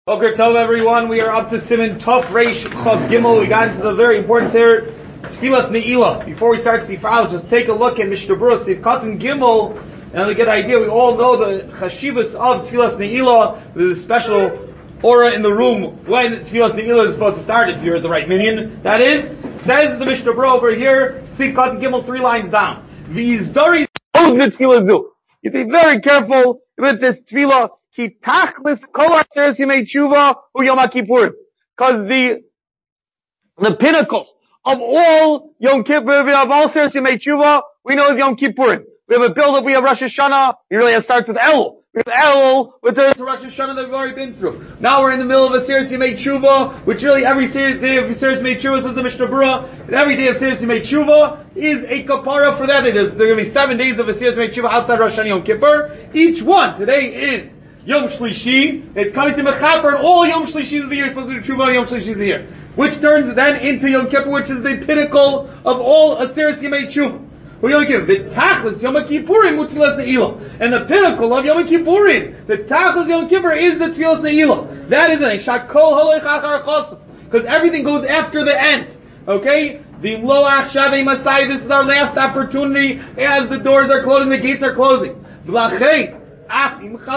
Boker Tov, everyone. We are up to Siman Tov Reish Chav Gimel. We got into the very important here, Tfilas Ne'ilah. Before we start Sifra, just take a look at Mishnah Berurah, Sif Katan Gimel, and we get an idea. We all know the Chashivas of Tfilas Ne'ilah. There's a special aura in the room when Tfilas Ne'ilah is supposed to start, if you're the right minion. That is, says the Mishnah Berurah over here, Sif Katan Gimel, 3 lines down. V'izdari Tfilah Zu. You be very careful with this Tfilah. Ki tachlis kol aseres yemei tshuva hu Yom HaKippurim. Because the pinnacle of all Yom Kippur, of all aseres yemei tshuva, we know is Yom Kippurim. We have a build-up, we have Rosh Hashanah, it really starts with Elul. We have Elul, with the Rosh Hashanah that we've already been through. Now we're in the middle of a aseres yemei tshuva, which really every day of aseres yemei tshuva, says the Mishnah Berurah, and every day of aseres yemei tshuva is a kapara for that. There are going to be 7 days of aseres yemei tshuva outside Rosh Hashanah Yom Kippur. Each one, today is Yom Shlishi, it's coming to Mechaper, and all Yom Shlishis of the year is supposed to be Tshuva on Yom Shlishis of the year. Which turns then into Yom Kippur, which is the pinnacle of all Aseres Yemei Tshuva. Yom Kippur, B'tachlis Yom Kippurim Utfilas Ne'ilah. And the pinnacle of Yom Kippurim, the Tachlis Yom Kippur is the Tfilas Ne'ilah. That is an Shakol Halech Achar Chosam. Because everything goes after the end. Okay? The Mloach Shavei Masai, this is our last opportunity as the doors are closing, the gates are closing. V'lachei, even if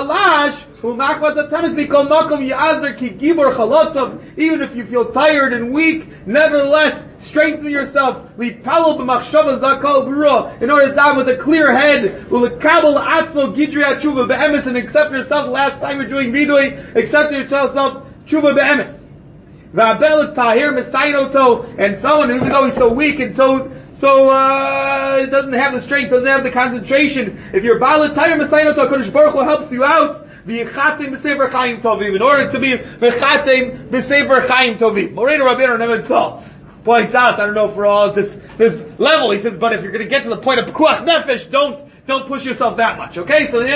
you feel tired and weak, nevertheless, strengthen yourself. In order to die with a clear head, and accept yourself. Last time you're doing vidui, accept yourself tshuva be'emes. And someone, even though he's so weak and so doesn't have the strength, doesn't have the concentration. If you're Baal Tayr Messiah, Kodesh Baruch Hu helps you out. V'yichatem b'sefer Chaim Tovim. In order to be v'chatem b'sefer Chaim Tovim. Moreno Rabbeinu Nevitzal points out, I don't know for all this level, he says, but if you're going to get to the point of Pekuach Nefesh, don't push yourself that much, okay? So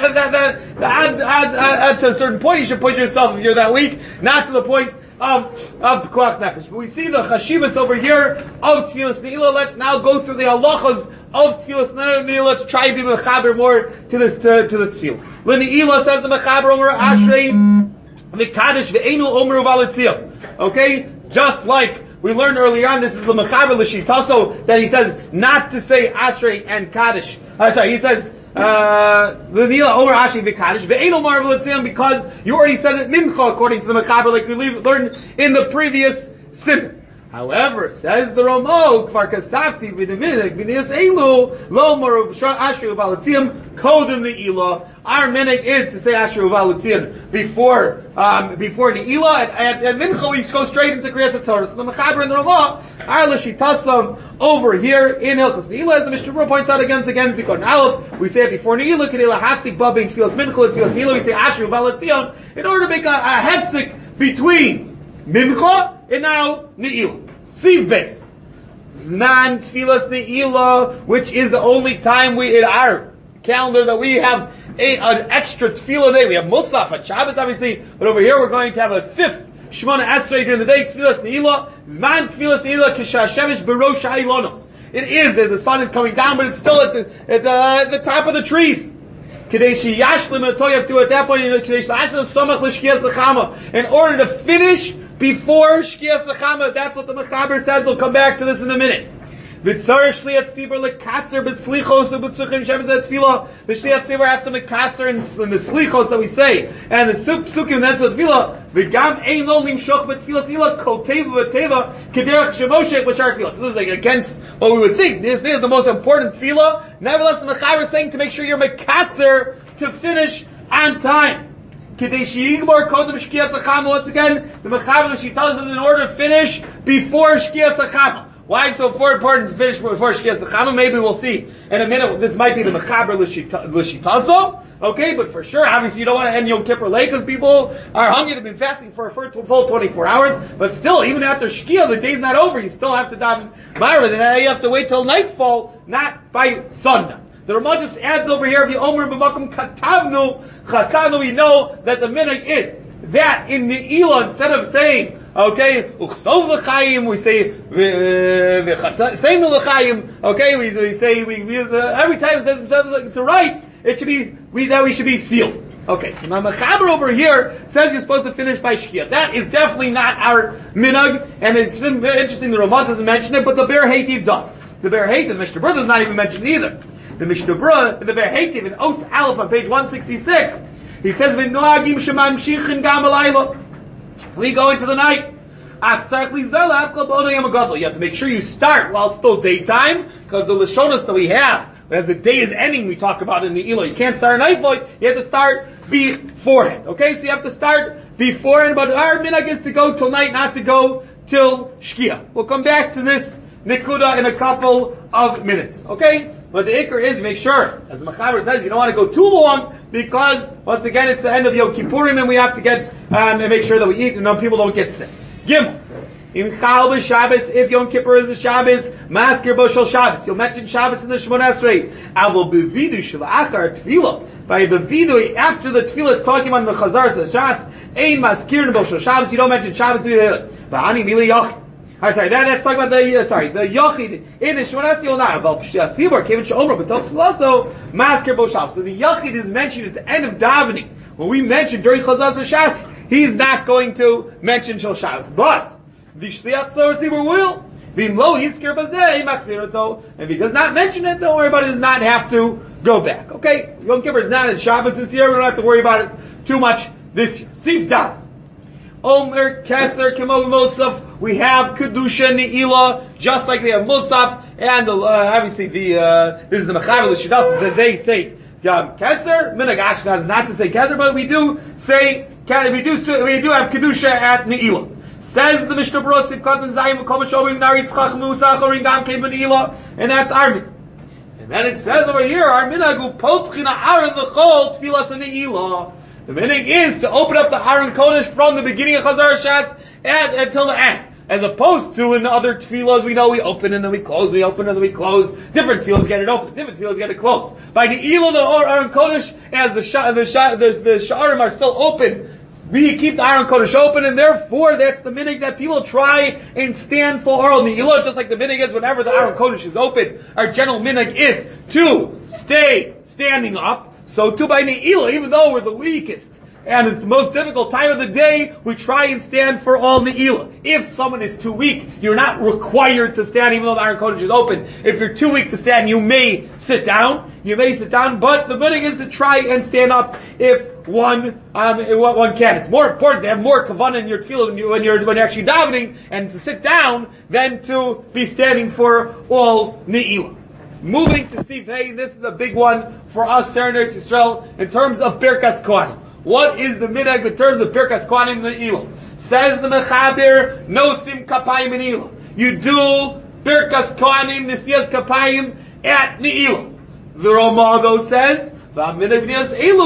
to a certain point, you should push yourself if you're that weak, not to the point of Pekuach Nefesh. But we see the Chashivas over here of Tfilas Ne'ilah. Let's now go through the halachas of Tfilas Ne'ilah. Let's try to be mechaber more to this, to the Tfilah. L'Ne'ilah says the mechaber Omer Ashrei V'Kadish V'Einu Omer Uvalitziyah. Okay? Just like we learned earlier on, this is the mechaber l'shitaso, that he says not to say Ashrei and Kaddish. He says, L'Ne'ilah Omer Ashrei V'Kadish V'Einu Omer Uvalitziyah, because you already said it mincha according to the mechaber, like we learned in the previous simon. However, says the Ramo, Kfar Kasafti v'Deminik v'Nias Eilu Lo Omer Ashrei Uvalitziyah Kodem Ne'ilah. Our minhag is to say Asher Uvalitziyah before Ne'ilah. At Mincha we go straight into Kriyas HaTorah. So the Mechaber and the Ramah are l'shitasav over here in Hilchos Ne'ilah. As the Mishnah Berurah points out again, Zikon Aleph, we say it before Ne'ilah, Kedei lahasik ba bein Tfilas Mincha and Tfilas Ne'ilah, we say Asher Uvalitziyah in order to make a hefsek between Mincha and now Ne'ilah. Siv base. Zman Tfilas Ne'ilah, which is the only time we in our calendar that we have an extra tefillah day. We have Musaf at Shabbos, obviously, but over here we're going to have a 5th Shemona Esrei during the day, Tfilas Ne'ilah, Zman Tfilas Ne'ilah, K'shashemesh B'rosh Ha'ilonos. It is as the sun is coming down, but it's still at the top of the trees. K'dei sheyashlim etoyav, to at that point, K'dei sheyashlim somach l'shkiyas l'chama. In order to finish before Shkiyas l'chama, that's what the Mechaber says. We'll come back to this in a minute. The Shliach Tzibur lekatzer b'slichos u'b'tzuchim shemes tefillah. The Shliach Tzibur has to make katzer in the slichos that we say, and the psukim that's the tefillah. V'gam ein lo nimshoch b'tefillah tefillah kol teva v'teva k'derech shemoshech b'shar tefillah. So this is like against what we would think. This is the most important tefillah. Nevertheless, the Mechaber is saying to make sure you're mekatzer to finish on time. K'dei sheyigmor kodem shkiyas hachama. Once again, the Mechaber she tells us in order to finish before shkiyas hachama. Why it's so important to finish before Shkiyas HaChama? Maybe we'll see in a minute. This might be the Mechaber l'shitazo. Okay, but for sure, obviously you don't want to end Yom Kippur late because people are hungry. They've been fasting for a full 24 hours. But still, even after Shkiyah, the day's not over. You still have to daven Ma'ariv. And you have to wait till nightfall, not by sundown. The Ramah just adds over here, the Omer b'makom katavnu chasanu, we know that the minhag is that in Ne'ilah, instead of saying, okay, uchsov l'chaim, we say v'chaseinu l'chaim. Okay, we say every time it says to write, it should be we should be sealed. Okay, so now Mechaber over here says you're supposed to finish by Shkia. That is definitely not our minhag, and it's been very interesting the Ramah doesn't mention it, but the Be'er Heitiv does. The Be'er Heitiv, the Mishnah Berurah does not even mention it either. The Mishnah Berurah, the Be'er Heitiv, in Os Aleph on page 166, he says, "V'noagim shemamshichin gam alayla." We go into the night. You have to make sure you start while it's still daytime, because the Lashonos that we have, as the day is ending, we talk about in the Elo. You can't start a nightfall, you have to start beforehand. Okay, so you have to start beforehand, but our minhag is to go till night, not to go till Shkia. We'll come back to this Nikuda in a couple of minutes. Okay? But the ikr is make sure, as Mechaber says, you don't want to go too long, because once again it's the end of Yom Kippurim and we have to get and make sure that we eat and people don't get sick. Gimel. In Chal b'Shabbos, if Yom Kippur is the Shabbos, Maskir bo shel Shabbos. You'll mention Shabbos in the Shemona Esrei. Avol b'vidu shel achar tefillah. By the vidu, after the tefillah, talking about the Chazar Shas, ein Maskir bo shel Shabbos. You don't mention Shabbos in the V'ani mili yochid. That's talking about the yochid in the Shemona Esrei. You'll not. Avol b'shel tzibur, kevin she'omra, but also Maskir bo Shabbos. So the yochid is mentioned at the end of davening. When we mention during Chazar Shas, he's not going to mention Shel Shabbos. But the Shliach Tzor Tzibur will. If he does not mention it, don't worry about it. He does not have to go back. Okay? Yom Kippur is not in Shabbos this year. We don't have to worry about it too much this year. Sif Dal. Omer Keser Kemo Musaf. We have Kedusha Ne'ilah, just like they have Musaf, and obviously this is the Mechaber L'Shidas that they say Keser. Minhag Ashkenaz is not to say Keser, but we do have Kedusha at Ne'ilah. Says the Mishnah Berurah, Sivkat and Zayim, Kol Meshomrim Naritz Chacham Usachorim Gam Kein B'Ne'ilah, and that's our minhag. And then it says over here, our minhag Potchina Aron L'Chol Tfilas Ne'ilah. The minhag is to open up the Aron Kodesh from the beginning of Chazar Shas until the end. As opposed to in other tefillas, we know we open and then we close, we open and then we close. Different tefillas get it open, different tefillas get it closed. By Ne'ilah, the Aron Kodesh, as the Sha'arim are still open, we keep the Aron Kodesh open, and therefore that's the minhag that people try and stand for oral Ne'ilah, just like the minhag is whenever the Aron Kodesh is open. Our general minhag is to stay standing up. So too by Ne'ilah, even though we're the weakest and it's the most difficult time of the day, we try and stand for all Ne'ilah. If someone is too weak, you're not required to stand even though the Aron Kodesh is open. If you're too weak to stand, you may sit down. But the minhag is to try and stand up if one can. It's more important to have more kavanah in your tefillah when you're actually davening, and to sit down than to be standing for all Ne'ilah. Moving to Sif Hey, this is a big one for us, Serenades Yisrael, in terms of Birkas Kohanim. What is the minhag in terms of Birkas Kohanim Ne'ilah? Says the Mechaber, Nosim Kapayim Ne'ilah. You do Birkas Kohanim Nesias Kapayim at Ne'ilah. The Ramah though says, the minhag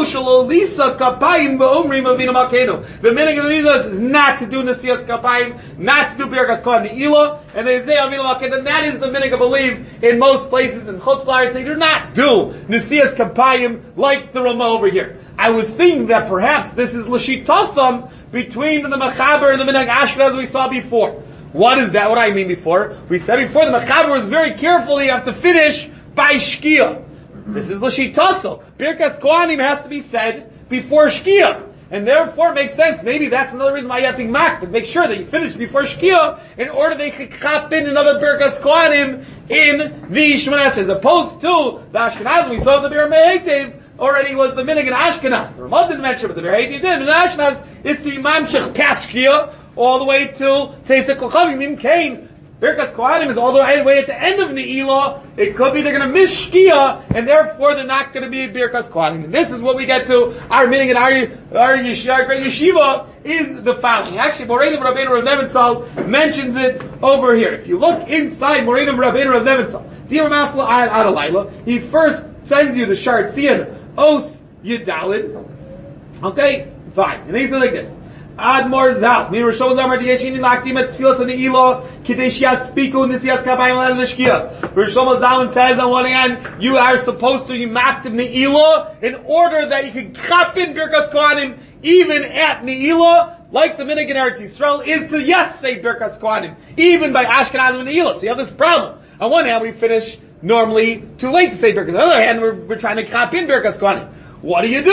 of the Nizas is not to do Nesias Kapayim, not to do Birkas Kohanim Ne'ilah, and they say Avinu Malkeinu, and that is the minhag I believe in most places in Chutz La'aretz. They do not do Nesias Kapayim like the Ramah over here. I was thinking that perhaps this is L'Shitasam between the Mechaber and the Minhag Ashkenaz we saw before. What is that? What do I mean before? We said before the Mechaber was very careful, you have to finish by Shkia. This is L'Shitasam. Birkas Kohanim has to be said before Shkia. And therefore it makes sense. Maybe that's another reason why you have to be mak, but make sure that you finish before Shkia in order they can chap in another Birkas Kohanim in the Shemona Esrei. As opposed to the Ashkenaz we saw the Be'er Me'etev, already was the minhag in Ashkenaz. The Ramah didn't mention it, but the Be'er Me'etev did. And Ashkenaz is to mamshich past Shkia all the way to Tzeisek L'Chavim Mim Kain. Birkas Kohanim is all the way at the end of Ne'ilah. It could be they're going to miss Shkia, and therefore they're not going to be Birkas Kohanim. And this is what we get to our minhag and our great yeshiva is the following. Actually, Moreinim Rabbeinu Rav Nebenzahl mentions it over here. If you look inside Moreinim Rabbeinu Rav Nebenzahl, Dir Masla Ad Alayla, he first sends you the Shar Tzion Os Yudalid. Okay, fine. And he says like this. Admor Zal, mir Roshon Zamar Diyeshin Laktim Es Tfilas Ne'ilah Kidei Shiaspiku Nesias Kapayim Al L'Shkia. Roshon Zalman says on one hand, you are supposed to be maktiv Ne'ilah in order that you can chap in Birkas Kohanim even at Ne'ilah, like the minhag in Eretz Yisrael is to say Birkas Kohanim even by Ashkenaz and Ne'ilah. So you have this problem. On one hand, we finish normally too late to say Birkas. On the other hand, we're trying to chap in Birkas Kohanim. What do?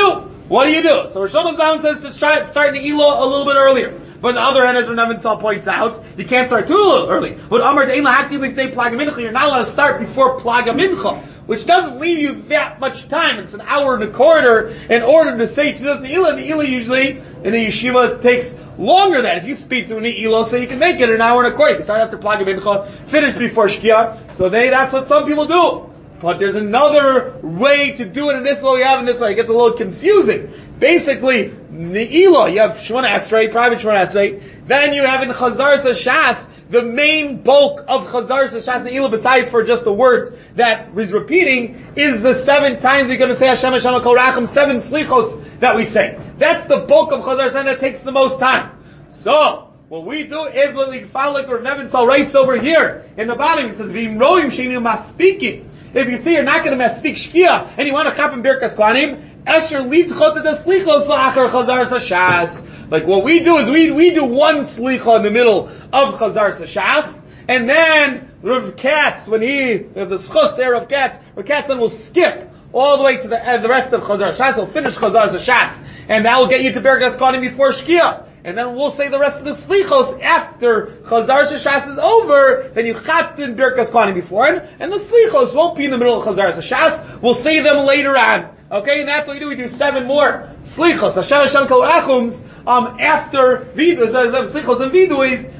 what do you do? So Rosh Hashanah says to start Ne'ilah a little bit earlier. But on the other hand, as Rav Nebenzahl points out, you can't start too early. But Amar De'en Lahaktiv Lifnei Plaga Mincha, you're not allowed to start before Plaga Mincha, which doesn't leave you that much time. It's an hour and a quarter in order to say Tfilas Ne'ilah. Ne'ilah usually, in a yeshiva, takes longer than that. If you speed through Ne'ilah, so you can make it an hour and a quarter. You can start after Plaga Mincha, finish before Shkia. So that's what some people do. But there's another way to do it, and this is what we have in this way. It gets a little confusing. Basically, Ne'ilah, you have Shemona Esrei, private Shemona Esrei, then you have in Chazaras HaShas, the main bulk of Chazaras HaShas Ne'ilah, besides for just the words that is repeating, is the 7 times we're going to say Hashem Hashem Kol Racham, 7 slichos that we say. That's the bulk of Chazaras HaShas that takes the most time. So, what we do is what we follow like Rav Nebenzahl writes over here in the bottom. He says, "V'im roim sheinu maspikin." If you see you're not going to speak shkia and you want to chap in birkas kohanim, esher lidchot the slichos la'achar chazaras hashas. Like what we do is we do one slicha in the middle of chazaras hashas, and then Rav Katz, when the schus there of Katz, Rav Katz then will skip all the way to the rest of chazaras hashas. He'll finish chazaras hashas, and that will get you to birkas kohanim before shkia. And then we'll say the rest of the slichos after Chazaras HaShas is over, then you chapped in Birkas Kohanim before, and the slichos won't be in the middle of Chazaras HaShas, we'll say them later on. Okay, and that's what we do 7 more slichos, Hashem Hashem Kol Rachums, after Viduis, slichos and Viduis,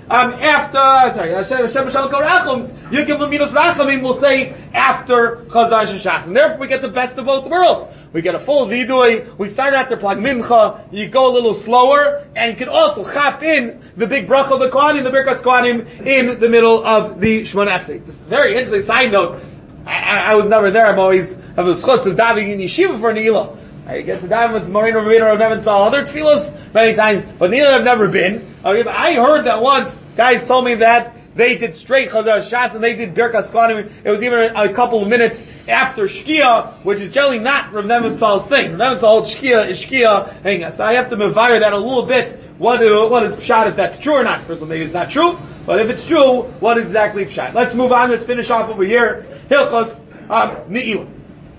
Hashem Hashem Kol Rachums, Yigim L'Minos Rachamim, we'll say after Chazaras HaShas. And therefore we get the best of both worlds. We get a full vidui, we start after Plag Mincha, you go a little slower, and you can also chap in the big bracha of the Kohanim, the Birkas Kohanim, in the middle of the Shemona Esrei. Just a very interesting side note, I was never there, I'm always have the schus of diving in yeshiva for Ne'ilah. I get to dive with Moreno Rabbeinu or Nebenzahl, other tefillos many times, but Ne'ilah I've never been. I heard that once, guys told me that they did straight Chazaras HaShas and they did Birkas Kohanim. It was even a couple of minutes after Shkia, which is generally not Rav Nebenzahl's thing. Rav Nebenzahl holds Shkia is Shkia. So I have to mevire that a little bit. What is Pshat, if that's true or not? First of all, maybe it's not true. But if it's true, what is exactly Pshat? Let's move on. Let's finish off over here. Hilchos Ne'ilah.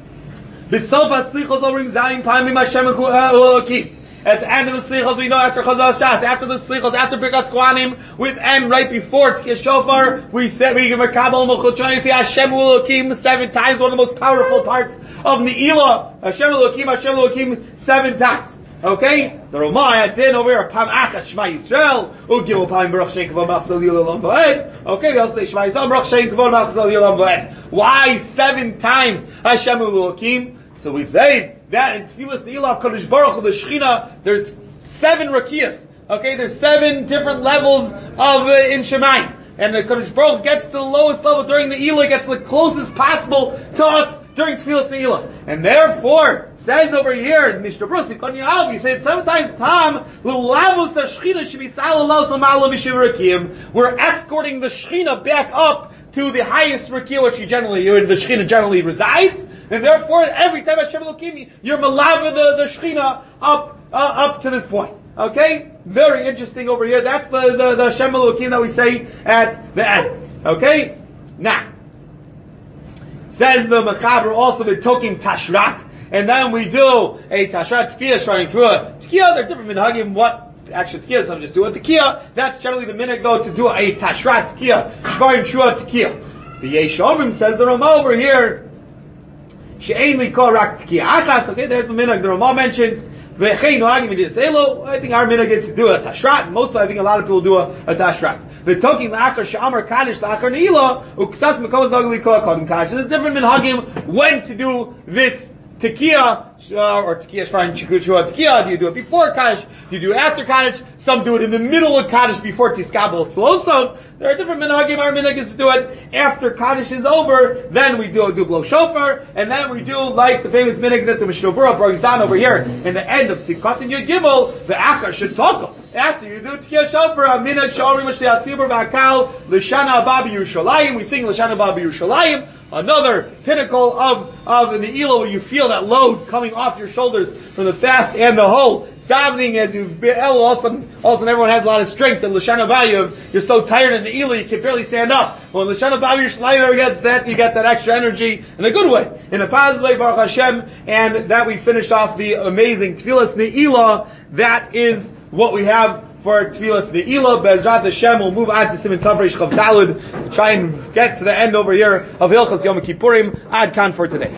B'sof ha-slichos omrim zayin pa'amim Hashem Elokim. At the end of the slichos, we know after Chazaras HaShas, after the slichos, after Birkas Kohanim, and right before Tkiyah Shofar, we give a Kabbalah Mochotron, you see Hashem Elokim 7 times, one of the most powerful parts of Ne'ilah. Hashem Elokim 7 times. Okay? The Ramah adds in over here, Pam Achas Shema Yisrael, Ugil Pam Baruch Shem Kavod Machzal Yolam V'ed. Okay, we also say Shema Yisrael, Baruch Shem Kavod Machzal Yolam V'ed. Why 7 times Hashem Elokim? So we say that in Tfilas Ne'ilah Kodesh Baruch Hu, the Shechina, there's 7 rakiyas. Okay, there's 7 different levels of in Shemayim. And the Kodesh Baruch Hu gets to the lowest level during the Ne'ilah, gets the closest possible to us during Tfilas Ne'ilah. And therefore, says over here in Mishnah Brus, you say sometimes Tam, L'lavos HaShechina Shebisal Elos L'mala Mishiv Rakiyim. We're escorting the Shechina back up to the highest Rakiyah, which the Shechina generally resides, and therefore every time Hashem Elokim, you're malava the Shechina up to this point. Okay? Very interesting over here. That's the Hashem Elokim that we say at the end. Okay? Now, says the Mechaber also the Tokim Tashrat, and then we do a Tashrat Tkiyah, starting through a Tkiyah. There are different minhagim what actually Tkiyah, some just do a Tkiyah. That's generally the minhag though to do a Tashrat Tkiyah, Shvarim Shua Tkiyah. The Yesh Omrim says the Ramah over here, She'ein Likor Rak Tkiyah Achas. Okay, there's the minhag the Ramah mentions. I think our minhag is to do a Tashrat. Mostly I think a lot of people do a Tashrat. The Tokim L'achar She'amar Kaddish L'achar Ne'ilah Uksas Mekovos Nogli Kol Kodem Kaddish. There's different minhagim when to do this Tkiyah, or Tkiyah Shvarim Shua Tkiyah. Do you do it before Kaddish? Do you do it after Kaddish? Some do it in the middle of Kaddish before Tiskabel Tzloson. There are different minhagim. Our minhag is to do it after Kaddish is over. Then we do blow shofar, and then we do like the famous minhag that the Mishnah Berurah brings down over here in the end of Sikat and Yud Gimel. The Achar should talk. After you do Tkiyah Shofar, minhag Sha'orim Mashiach Tzibur V'Akal L'Shana Abba B'Yerushalayim. We sing L'Shana Abba B'Yerushalayim. Another pinnacle of the Ne'ilah where you feel that load coming off your shoulders from the fast and the whole davening, as you've been, all of a sudden everyone has a lot of strength, and L'Shana B'Av, you're so tired in the Ela, you can barely stand up. When L'Shana B'Av Yerushalayim gets that, you get that extra energy, in a good way, in a positive way, Baruch Hashem, and that we finish off the amazing Tfilas Ne'ilah. That is what we have for Tfilas Ne'ilah. Be'ezrat Hashem, we'll move on to Siman Tav Reish Chav Daled, try and get to the end over here of Hilchas Yom Kippurim. Ad Kan for today.